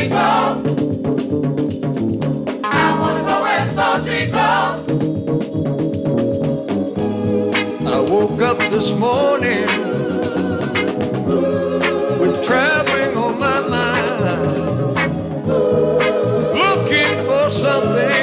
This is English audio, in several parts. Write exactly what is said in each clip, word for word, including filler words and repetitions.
trees grow. I wanna go where the soul trees grow. I woke up this morning with traveling on my mind, looking for something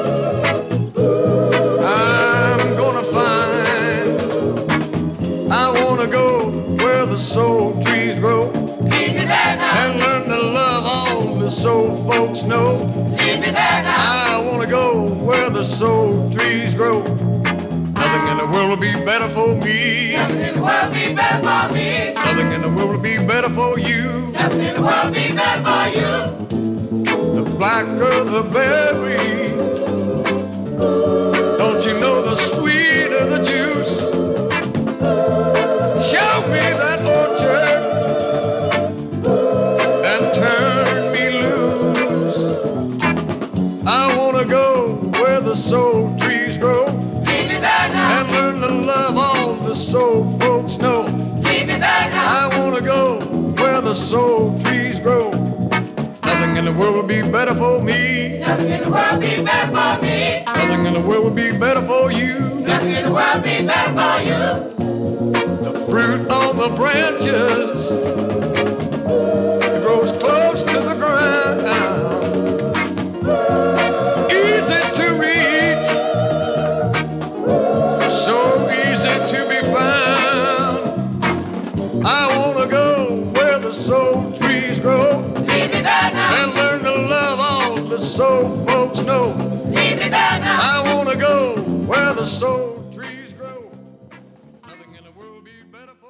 I'm gonna find. I wanna go where the soul trees grow, Lead me there now. and learn to love all the soul folks know. Lead me there now. I wanna go where the soul trees grow. Nothing in the world will be better for me. Nothing in the world be better for me. Nothing in the world will be better for you. Nothing in the world be better for you. The blacker the berry, don't you know the sweeter the juice? Show me that orchard and turn me loose. I wanna go where the soul trees grow, Lead me there now. and learn to love all the soul folks know. Lead me there now. I wanna go where the soul trees grow. Nothing in the world will be better for me. Nothing in the world be better for me. Nothing in the world will be better for you. Nothing in the world be better for you. The fruit on the branches grows close to the ground, easy to reach, so easy to be found. I wanna go where the soul trees grow, Lead me there now. and learn to love all the soul folks know. Lead me there now. I wanna go where the soul trees grow. Nothing in the world will be better for